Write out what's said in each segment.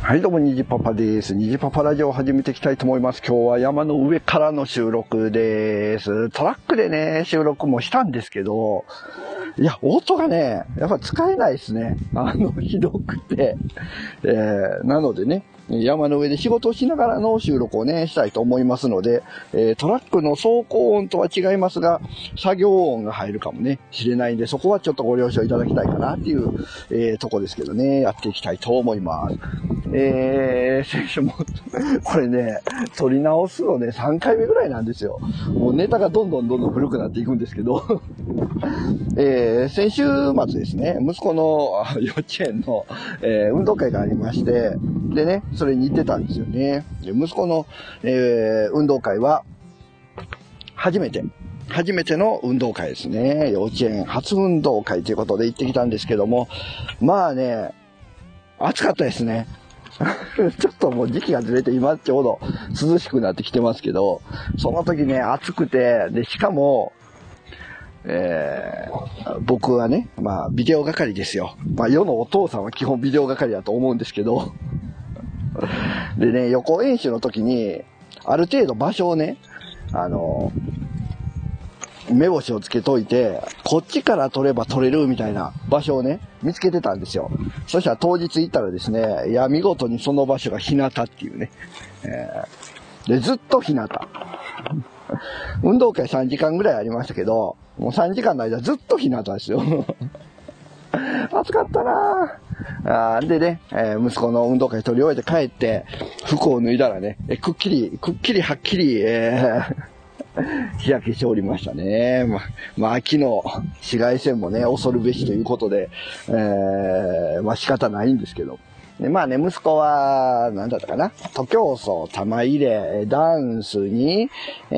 はい、どうも、にじパパです。にじパパラジオを始めていきたいと思います。今日は山の上からの収録です。トラックでね、収録もしたんですけど、いや、音がね、やっぱ使えないですね。ひどくて。なのでね、山の上で仕事をしながらの収録をね、したいと思いますので、トラックの走行音とは違いますが、作業音が入るかもね、しれないんで、そこはちょっとご了承いただきたいかなっていう、とこですけどね、やっていきたいと思います。先週も、これね、撮り直すのね、3回目ぐらいなんですよ。もうネタがどんどん古くなっていくんですけど、先週末ですね、息子の幼稚園の、運動会がありまして、でね、それに行ってたんですよね。で息子の、運動会は、初めての運動会ですね。幼稚園初運動会ということで行ってきたんですけども、まあね、暑かったですね。ちょっともう時期がずれて今ちょうど涼しくなってきてますけど、その時ね、暑くて、で、しかも、僕はね、まあ、ビデオ係ですよ。まあ、世のお父さんは基本ビデオ係だと思うんですけど、でね、予行演習の時に、ある程度場所をね、目星をつけといて、こっちから撮れば撮れるみたいな場所をね、見つけてたんですよ。そしたら当日行ったらですね、いや、見事にその場所が日向っていうね。で、ずっと日向。運動会3時間ぐらいありましたけど、もう3時間の間ずっと日向ですよ。暑かったなぁ。でね、息子の運動会取り終えて帰って、服を脱いだらね、くっきりはっきり、日焼けしておりましたね。まあ、秋の紫外線もね、恐るべしということで、まあ仕方ないんですけど。でまあね、息子は、なんだったかな、徒競走、玉入れ、ダンスに、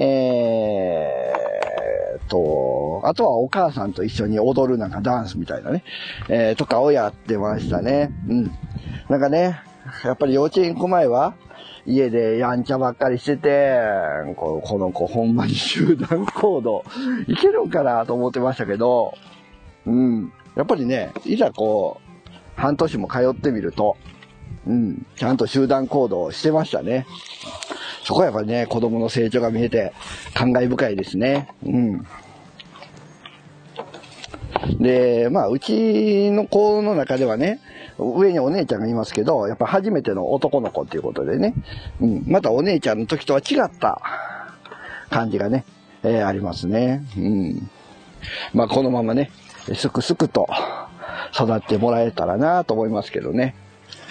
あとはお母さんと一緒に踊るなんかダンスみたいなね、とかをやってましたね。うん。なんかね、やっぱり幼稚園行く前は、家でやんちゃばっかりしてて、この子ほんまに集団行動いけるんかなと思ってましたけど、うん。やっぱりね、いざこう、半年も通ってみると、うん、ちゃんと集団行動してましたね。そこはやっぱりね、子供の成長が見えて感慨深いですね。うん。で、まあ、うちの子の中ではね、上にお姉ちゃんがいますけど、やっぱ初めての男の子っていうことでね、うん、またお姉ちゃんの時とは違った感じがね、ありますね。うん。まあ、このままね、すくすくと育ってもらえたらなと思いますけどね。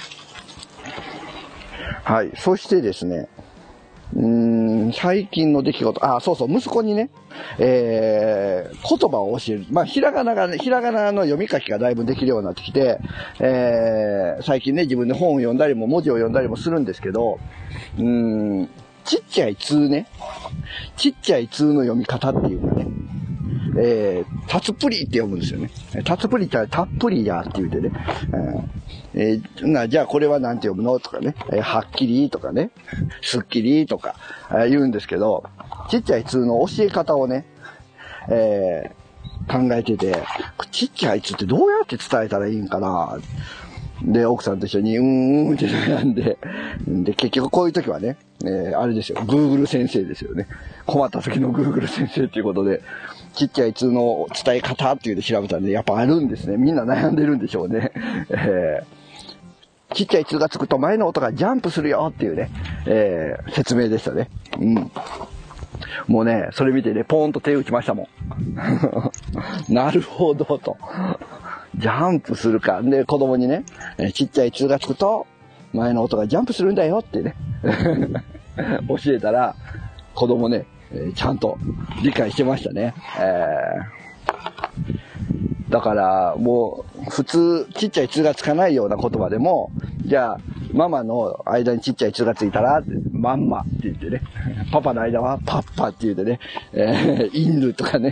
はい。そしてですね、最近の出来事、そうそう、息子にね、言葉を教える。まあ、ひらがなの読み書きがだいぶできるようになってきて、最近ね、自分で本を読んだりも、文字を読んだりもするんですけど、ちっちゃい通の読み方っていうかね、たつぷりって読むんですよね。たつぷりってたっぷりやって言うてね。じゃあこれはなんて読むのとかね。はっきりとかね。すっきりとか、言うんですけど、ちっちゃい通の教え方をね、考えてて、ちっちゃい通ってどうやって伝えたらいいんかな。で、奥さんと一緒に、って悩んで、で、結局こういう時はね、あれですよ、Google 先生ですよね。困った時の Google 先生っていうことで、ちっちゃい通の伝え方っていうので調べたらね、やっぱあるんですね。みんな悩んでるんでしょうね。ちっちゃい通がつくと前の音がジャンプするよっていうね、説明でしたね。うん。もうね、それ見てね、ポーンと手打ちましたもん。なるほど、と。ジャンプするか。で、子供にね、ちっちゃい通がつくと、前の音がジャンプするんだよってね、教えたら、子供ね、ちゃんと理解してましたね。だから、もう、普通、ちっちゃい通がつかないような言葉でも、じゃあ、ママの間にちっちゃい通がついたら、マンマって言ってね、パパの間はパッパって言ってね、犬とかね、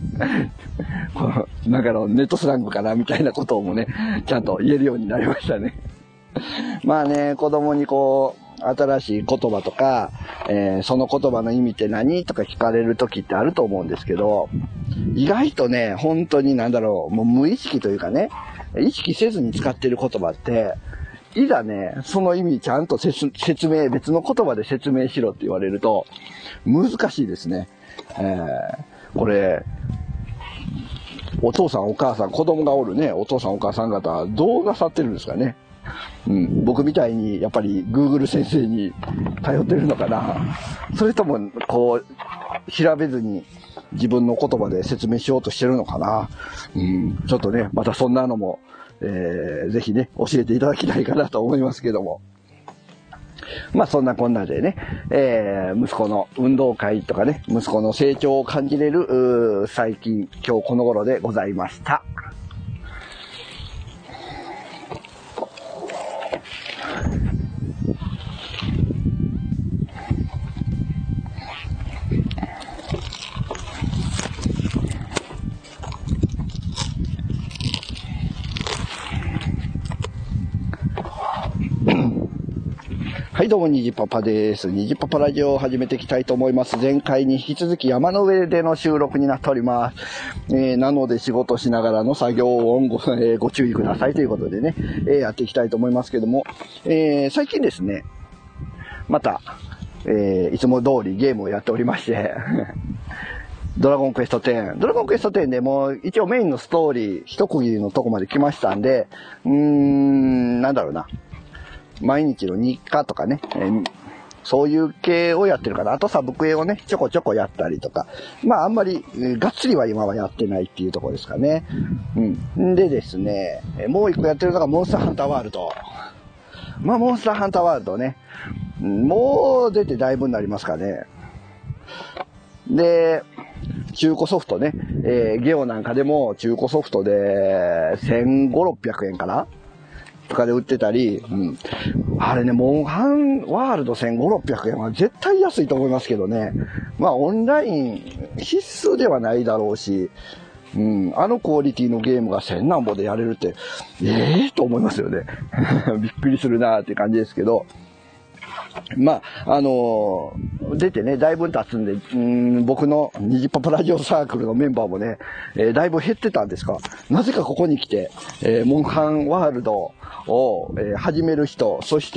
なんかのネットスラングかなみたいなことをもね、ちゃんと言えるようになりましたね。まあね、子供にこう、新しい言葉とか、その言葉の意味って何とか聞かれる時ってあると思うんですけど、意外とね、本当にもう無意識というかね、意識せずに使ってる言葉って、 いざね、その意味ちゃんと説明、別の言葉で説明しろって言われると、難しいですね。これ、お父さんお母さん、子供がおるね、お父さんお母さん方、どうなさってるんですかね。僕みたいに、やっぱり Google 先生に頼ってるのかな。それとも、こう、調べずに自分の言葉で説明しようとしてるのかな。ちょっとね、またそんなのも、ぜひね、教えていただきたいかなと思いますけども。まあそんなこんなでね、息子の運動会とかね、息子の成長を感じれる、最近、今日この頃でございました。はい、どうも、にじパパです。にじパパラジオを始めていきたいと思います。前回に引き続き山の上での収録になっております。なので仕事しながらの作業音ご注意くださいということでね、やっていきたいと思いますけども、最近ですね、また、いつも通りゲームをやっておりまして、ドラゴンクエスト10。ドラゴンクエスト10でもう一応メインのストーリー一区切りのとこまで来ましたんで、なんだろうな。毎日の日課とかね、そういう系をやってるかな。あとサブクエをね、ちょこちょこやったりとか。まああんまり、がっつりは今はやってないっていうところですかね。でですね、もう一個やってるのがモンスターハンターワールド。まあモンスターハンターワールドね、もう出てだいぶになりますかね。で、中古ソフトね、ゲオなんかでも中古ソフトで1500、600円かなとかで売ってたり、あれね、モンハンワールド1500、600円は絶対安いと思いますけどね。まあオンライン必須ではないだろうし、あのクオリティのゲームが1000何ぼでやれるって、と思いますよね。びっくりするなーって感じですけど。まあ、出てね、だいぶ経つんで、僕のにじパパラジオサークルのメンバーもね、だいぶ減ってたんですが、なぜかここに来て、モンハンワールドを、始める人、そして、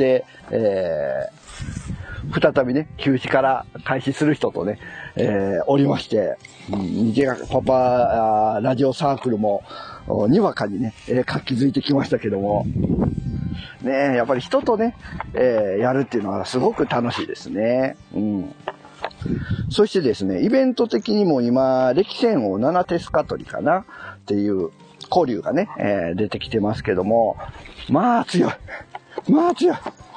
再びね、休止から開始する人とね、おりまして、にじパパラジオサークルも、にわかにね、活気づいてきましたけども、ねえ、やっぱり人とね、やるっていうのはすごく楽しいですね。そしてですね、イベント的にも今、歴戦王7テスカトリかなっていう交流がね、出てきてますけども、まあ強い。まあ強い。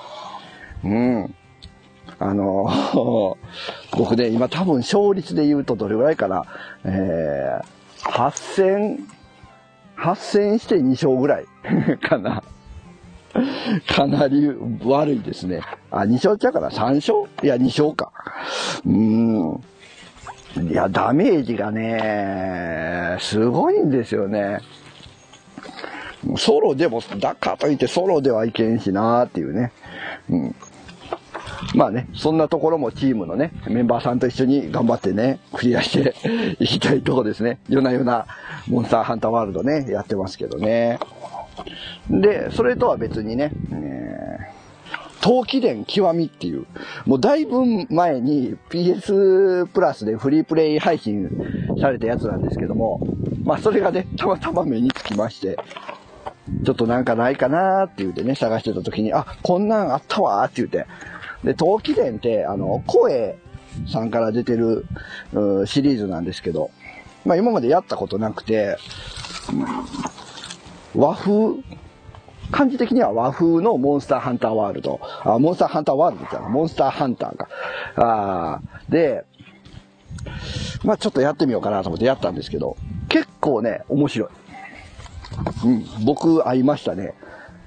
僕ね、今多分勝率で言うとどれぐらいかな、8戦して2勝ぐらいかな。かなり悪いですね。2勝ちゃうかな ?3 勝いや、2勝か。いや、ダメージがね、すごいんですよね。ソロでも、だからといってソロではいけんしなーっていうね。まあね、そんなところもチームのね、メンバーさんと一緒に頑張ってね、クリアしていきたいとこですね。夜な夜なモンスターハンターワールドね、やってますけどね。で、それとは別にね、陶器伝極みっていう、もうだいぶ前に PS プラスでフリープレイ配信されたやつなんですけども、まあそれがね、たまたま目につきまして、ちょっとなんかないかなーって言ってね、探してた時に、あ、こんなんあったわーって言って、で、陶器伝って、声さんから出てるシリーズなんですけど、まあ今までやったことなくて、和風、漢字的には和風のモンスターハンターワールド。モンスターハンターワールドじゃない、モンスターハンターか。で、まあちょっとやってみようかなと思ってやったんですけど、結構ね、面白い。僕合いましたね。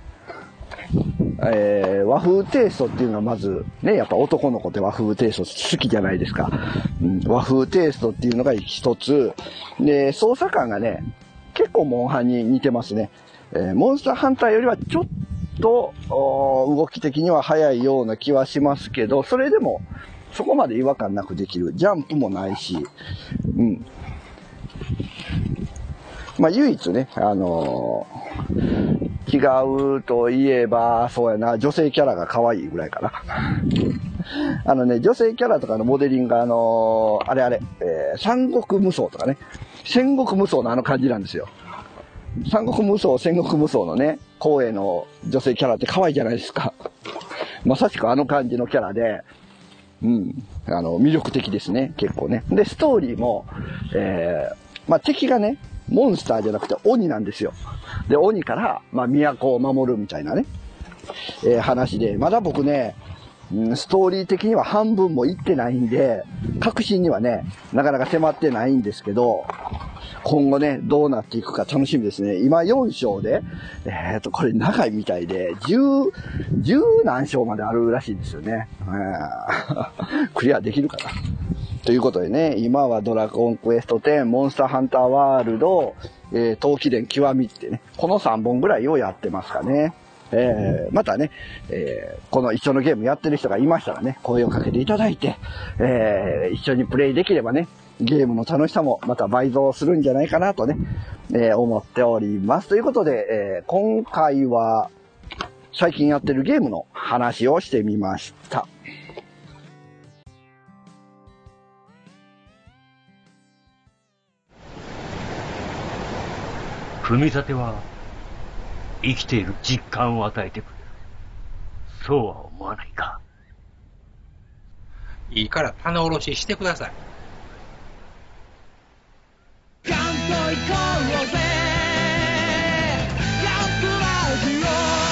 和風テイストっていうのはまずね、やっぱ男の子って和風テイスト好きじゃないですか。和風テイストっていうのが一つ。で、操作感がね、結構モンハンに似てますね。モンスターハンターよりはちょっと動き的には早いような気はしますけど、それでもそこまで違和感なくできる。ジャンプもないし、まあ唯一ね、 違うといえば、そうやな、女性キャラが可愛いぐらいかな。女性キャラとかのモデリングが三国無双とかね、戦国無双の感じなんですよ。三国無双、戦国無双のね、光栄の女性キャラって可愛いじゃないですか。まさしく感じのキャラで、魅力的ですね、結構ね。で、ストーリーも、敵がね、モンスターじゃなくて鬼なんですよ。で、鬼から、都を守るみたいなね、話で、まだ僕ね、ストーリー的には半分もいってないんで、確信にはね、なかなか迫ってないんですけど、今後ね、どうなっていくか楽しみですね。今4章で、これ長いみたいで、10何章まであるらしいんですよね。クリアできるかな。ということでね、今はドラゴンクエスト10、モンスターハンターワールド、闘気伝極みってね、この3本ぐらいをやってますかね。またね、この一緒のゲームやってる人がいましたらね、声をかけていただいて、一緒にプレイできればね、ゲームの楽しさもまた倍増するんじゃないかなとね、思っております。ということで、今回は最近やってるゲームの話をしてみました。 組み立ては生きている実感を与えてくれる。そうは思わないか。 いいから棚卸ししてください。 ガンと行こうぜ、ガンプラジ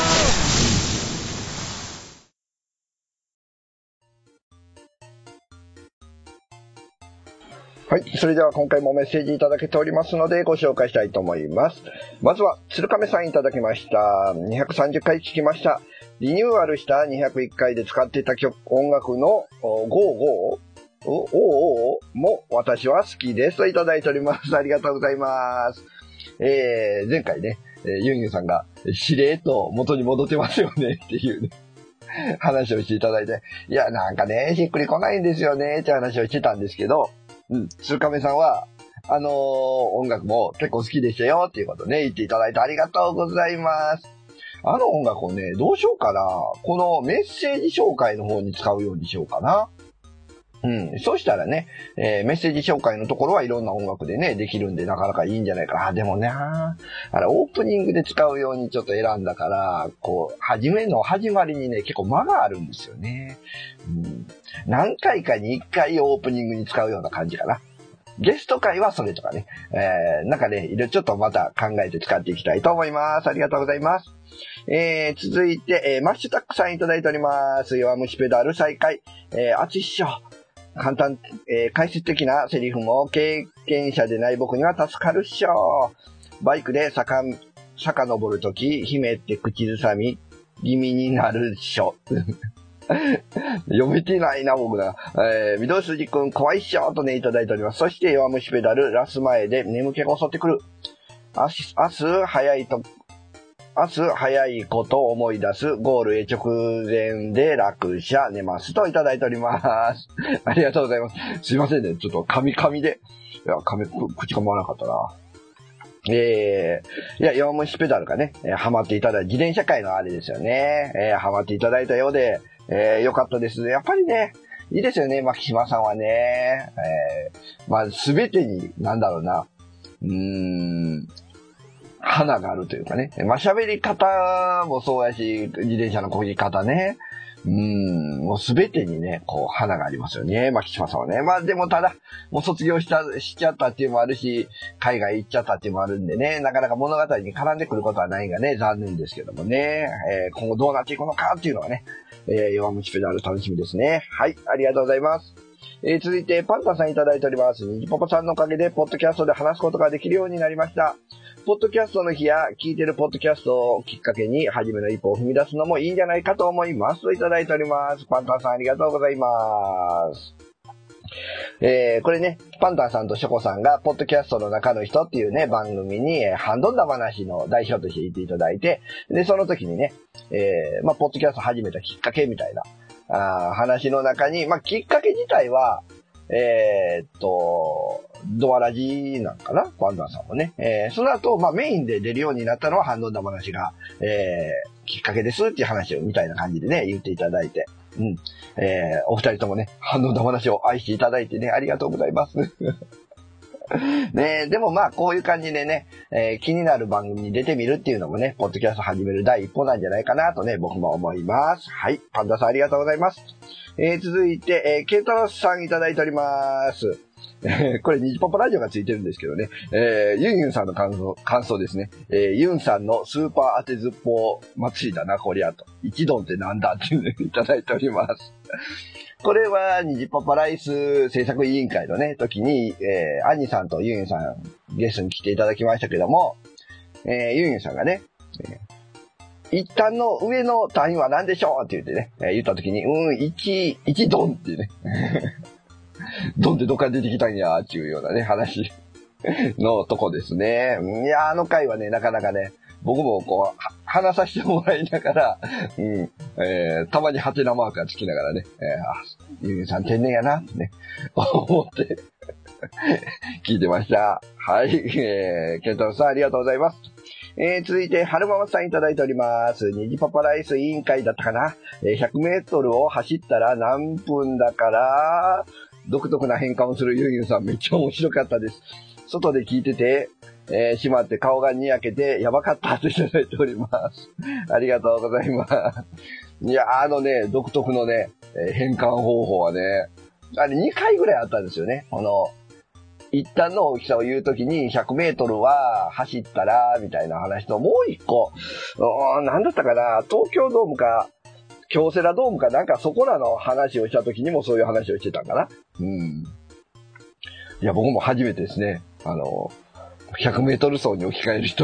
はい。それでは今回もメッセージいただけておりますのでご紹介したいと思います。まずは、鶴亀さんいただきました。230回聞きました。リニューアルした201回で使っていた音楽の55も私は好きですといただいております。ありがとうございます。前回ね、ユンユンさんがしれーと元に戻ってますよねっていうね、話をしていただいて、いや、なんかね、しっくりこないんですよねって話をしてたんですけど、鶴亀さんは、音楽も結構好きでしたよっていうことね、言っていただいてありがとうございます。音楽をね、どうしようかな。このメッセージ紹介の方に使うようにしようかな。そうしたらね、メッセージ紹介のところはいろんな音楽でね、できるんでなかなかいいんじゃないかな。でもね、オープニングで使うようにちょっと選んだから、始まりにね、結構間があるんですよね。何回かに1回オープニングに使うような感じかな。ゲスト会はそれとかね、なんかね、いろいろちょっとまた考えて使っていきたいと思います。ありがとうございます。続いて、マッシュタックさんいただいております。弱虫ペダル再開。あつししょ。簡単、解説的なセリフも経験者でない僕には助かるっしょ。バイクで坂登るとき、姫って口ずさみ気味になるっしょ。読めてないな、僕ら。御堂筋くん、怖いっしょとね、いただいております。そして、弱虫ペダル、ラス前で眠気が襲ってくる。明日早いこと思い出す。ゴールへ直前で落車寝ますといただいております。ありがとうございます。すいませんね。ちょっと噛みで。いや、口噛まなかったな。いや、弱虫ペダルがね、ハマっていただいた、自転車界のあれですよね。ハマっていただいたようで、よかったですね。やっぱりね、いいですよね、牧島さんはね。すべてに、花があるというかね。喋り方もそうやし、自転車の漕ぎ方ね。もうすべてにね、花がありますよね、牧島さんはね。でもただ、もう卒業しちゃったっていうのもあるし、海外行っちゃったっていうのもあるんでね、なかなか物語に絡んでくることはないがね、残念ですけどもね。今後どうなっていくのかっていうのはね、弱虫ペダル楽しみですね。はい、ありがとうございます。続いて、パンタさんいただいております。にじぽぽさんのおかげで、ポッドキャストで話すことができるようになりました。ポッドキャストの日や、聞いてるポッドキャストをきっかけに、初めの一歩を踏み出すのもいいんじゃないかと思います。といただいております。パンタンさんありがとうございます。これね、パンタンさんとショコさんが、ポッドキャストの中の人っていうね、番組に、ハンドンダ話の代表として言っていただいて、で、その時にね、ポッドキャスト始めたきっかけみたいな、話の中に、きっかけ自体は、 ドアラジなんかな、パンダさんもね。その後、メインで出るようになったのは、ハンドンダ話が、きっかけですっていう話をみたいな感じでね、言っていただいて。お二人ともね、ハンドンダ話を愛していただいてね、ありがとうございます。ね、でもこういう感じでね、気になる番組に出てみるっていうのもね、ポッドキャスト始める第一歩なんじゃないかなとね、僕も思います。はい、パンダさんありがとうございます。続いて、ケンタロスさんいただいております。これ、ニジパパラジオがついてるんですけどね、ユンユンさんの感想ですね。ユンさんのスーパー当てずっぽう祭りだな、こりゃと。一丼ってなんだっていうのをいただいております。これは、ニジパパライス制作委員会のね、時に、アニさんとユンユンさんゲストに来ていただきましたけども、ユンユンさんがね、一旦の上の単位は何でしょうって言ってね、言った時に、1ドンってね、ドンってどっから出てきたんやっていうようなね、話のとこですね。いや、あの回はね、なかなかね、僕もこう、話させてもらいながら、たまにハテナマークがつきながらね、ユンユンさん天然やなってね、思って聞いてました。はい、ケンタロウさんありがとうございます。続いて、春ママさんいただいております。ニジパパライス委員会だったかな。100メートルを走ったら何分だから、独特な変換をするユンユンさんめっちゃ面白かったです。外で聞いてて、しまって顔がにやけてやばかったといただいております。ありがとうございます。いや、独特のね、変換方法はね、あれ2回ぐらいあったんですよね。一旦の大きさを言うときに100メートルは走ったら、みたいな話と、もう一個、なんだったかな、東京ドームか、京セラドームかなんかそこらの話をしたときにもそういう話をしてたんかな。いや、僕も初めてですね、100メートル走に置き換える人。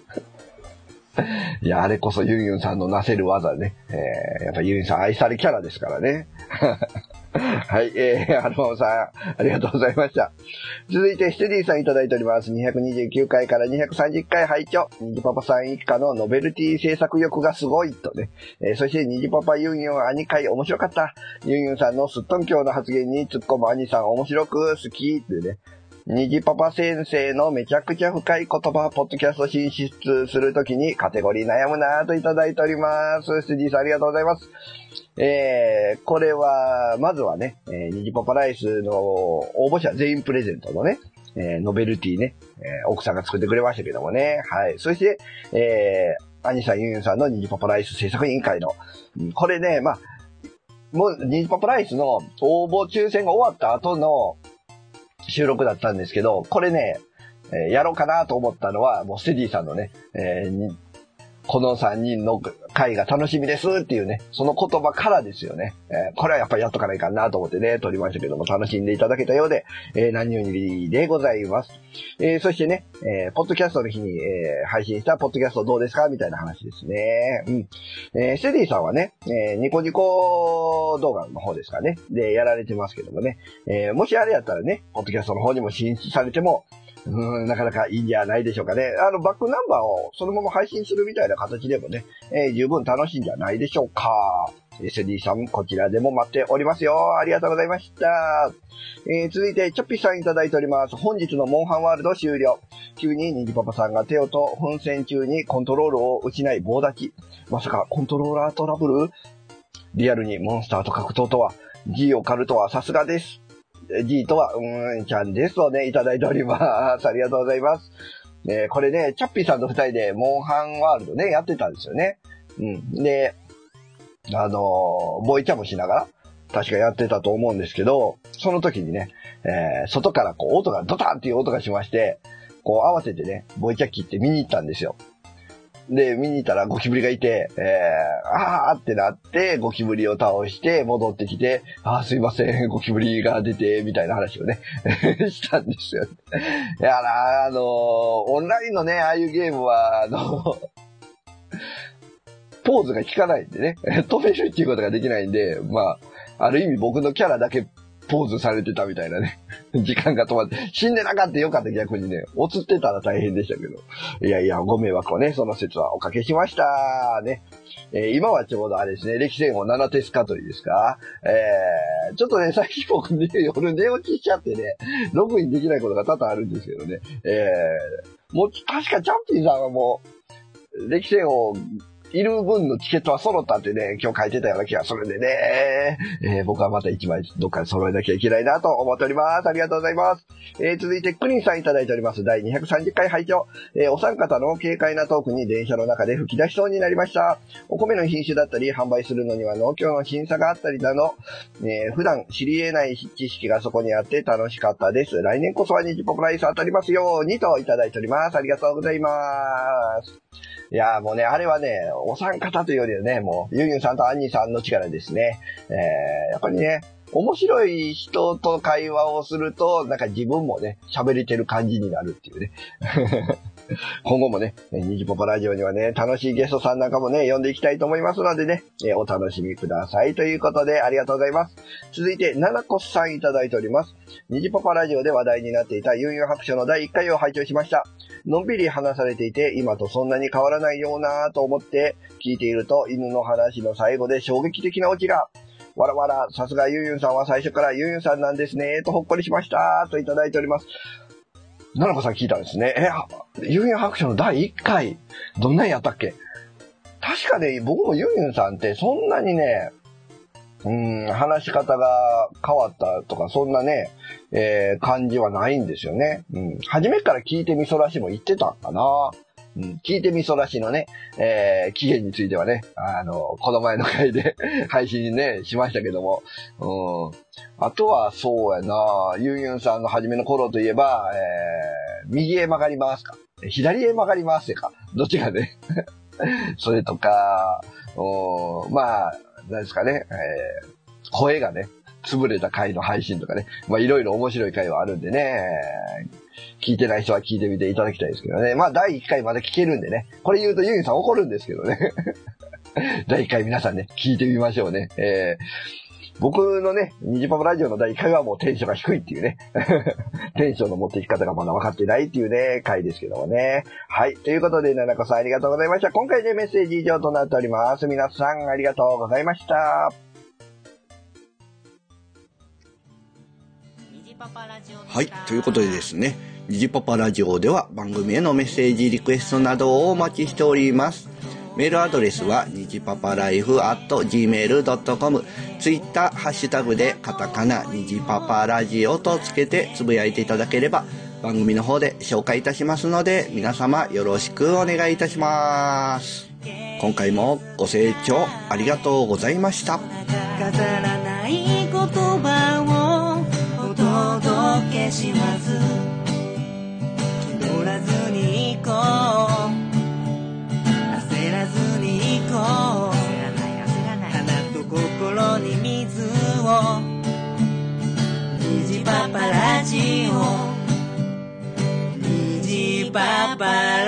いや、あれこそユンユンさんのなせる技ね。やっぱユンユンさん愛されキャラですからね。はい、ハルマオさん、ありがとうございました。続いて、ステディさんいただいております。229回から230回拝聴。ニジパパさん一家のノベルティ制作力がすごいとね。そして、ニジパパユンユン兄会面白かった。ユンユンさんのすっとんきょうの発言に突っ込む兄さん面白く好きってね。ニジパパ先生のめちゃくちゃ深い言葉、ポッドキャスト進出するときにカテゴリー悩むなぁといただいております。ステディさんありがとうございます。これは、まずはね、ニジパパライスの応募者全員プレゼントのね、ノベルティね、奥さんが作ってくれましたけどもね。はい。そして、アニさん、ユンユンさんのニジパパライス制作委員会の、これね、もうニジパパライスの応募抽選が終わった後の収録だったんですけど、これね、やろうかなと思ったのは、もうステディさんのね、この3人の会が楽しみですっていうね、その言葉からですよね。これはやっぱりやっとかないかなと思ってね、撮りましたけども、楽しんでいただけたようで、何よりでございます。そしてね、ポッドキャストの日に、配信したポッドキャストどうですかみたいな話ですね。ステディさんはね、ニコニコ動画の方ですかね。で、やられてますけどもね。もしあれやったらね、ポッドキャストの方にも進出されても、なかなかいいんじゃないでしょうかね。バックナンバーをそのまま配信するみたいな形でもね、十分楽しいんじゃないでしょうか。SD さん、こちらでも待っておりますよ。ありがとうございました。続いて、チョッピーさんいただいております。本日のモンハンワールド終了。急にニジパパさんがテオと奮戦中にコントロールを失い棒立ち。まさかコントローラートラブル？リアルにモンスターと格闘とは、G を狩るとはさすがです。G とは、ちゃんですとね、いただいております。ありがとうございます。これね、チャッピーさんと二人で、モンハンワールドね、やってたんですよね。で、ボイチャもしながら、確かやってたと思うんですけど、その時にね、外からこう、音がドタンっていう音がしまして、こう、慌ててね、ボイチャ切って見に行ったんですよ。で、見に行ったらゴキブリがいて、あーってなって、ゴキブリを倒して戻ってきて、すいません、ゴキブリが出て、みたいな話をね、したんですよ。いやオンラインのね、ああいうゲームは、ポーズが効かないんでね、止めるっていうことができないんで、ある意味僕のキャラだけポーズされてたみたいなね。時間が止まって、死んでなかったよかった逆にね、映ってたら大変でしたけど。いやいや、ご迷惑をね、その説はおかけしました。ね。 今はちょうどあれですね、歴戦王7テスカトリですか。ちょっとね、最近僕ね、夜寝落ちしちゃってね、ログインできないことが多々あるんですけどね。もう、確かチャンピーさんはもう、歴戦王、いる分のチケットは揃ったってね、今日書いてたような気がするんでね、僕はまた1枚どっかで揃えなきゃいけないなと思っております。ありがとうございます。続いて、クリンさんいただいております。第230回拝聴。お三方の軽快なトークに電車の中で吹き出しそうになりました。お米の品種だったり、販売するのには農協の審査があったりなど、普段知り得ない知識がそこにあって楽しかったです。来年こそはニジポプライス当たりますようにといただいております。ありがとうございます。いやーもうね、あれはね、お三方というよりはね、もう、ユンユンさんとアンニーさんの力ですね。やっぱりね、面白い人と会話をすると、なんか自分もね、喋れてる感じになるっていうね。今後もね、ニジポパラジオにはね、楽しいゲストさんなんかもね、呼んでいきたいと思いますのでね、お楽しみください。ということで、ありがとうございます。続いて、ナナコスさんいただいております。ニジポパラジオで話題になっていたユンユン白書の第1回を拝聴しました。のんびり話されていて、今とそんなに変わらないようなと思って聞いていると、犬の話の最後で衝撃的なオチが、わらわら、さすがユンユンさんは最初からユンユンさんなんですね、とほっこりしました、といただいております。ななこさん聞いたんですね。ユンユン白書の第1回、どんなんやったっけ？確かね、僕もユンユンさんってそんなにね、話し方が変わったとか、そんなね、感じはないんですよね。初めから聞いてみそらしも言ってたんかな。聞いてみそらしのね、期限についてはね、この前の回で配信ね、しましたけども、あとはそうやな、ユンユンさんの初めの頃といえば、右へ曲がりますか、左へ曲がりますか、どっちがね、それとか、まあ、何ですかね、声がね、潰れた回の配信とかね、まあいろいろ面白い回はあるんでね、聞いてない人は聞いてみていただきたいですけどね。まあ第1回まで聞けるんでね、これ言うとユンユンさん怒るんですけどね。第1回皆さんね、聞いてみましょうね。僕のね、ニジパパラジオの第1回はもうテンションが低いっていうね。テンションの持っていき方がまだ分かってないっていうね、回ですけどもね。はい。ということで、ななこさんありがとうございました。今回でメッセージ以上となっております。皆さんありがとうございました。 はい。ということでですね、ニジパパラジオでは番組へのメッセージ、リクエストなどをお待ちしております。メールアドレスはにじパパライフ@gmail.com、 ツイッターハッシュタグでカタカナにじパパラジオとつけてつぶやいていただければ番組の方で紹介いたしますので、皆様よろしくお願いいたします。今回もご清聴ありがとうございました。 飾らない言葉をお届けします。気取らずに行こう、焦らずに行こう、花と心に水を、虹パパラジオ、虹パパ